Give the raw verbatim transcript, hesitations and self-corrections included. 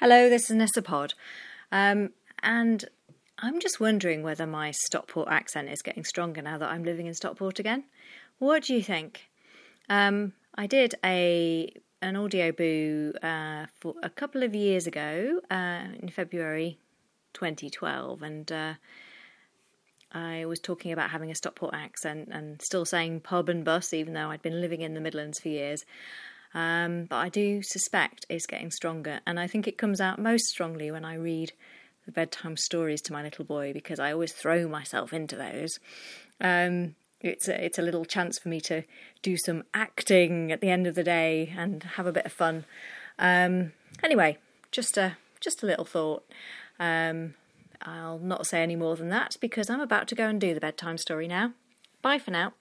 Hello, this is Nessa Pod, um, and I'm just wondering whether my Stockport accent is getting stronger now that I'm living in Stockport again. What do you think? Um, I did a an audio boo uh, for a couple of years ago uh, in February twenty twelve, and uh, I was talking about having a Stockport accent and still saying pub and bus, even though I'd been living in the Midlands for years. Um, but I do suspect it's getting stronger, and I think it comes out most strongly when I read the bedtime stories to my little boy, because I always throw myself into those. Um, it's a, it's a little chance for me to do some acting at the end of the day and have a bit of fun. Um, anyway, just a just a little thought. Um, I'll not say any more than that because I'm about to go and do the bedtime story now. Bye for now.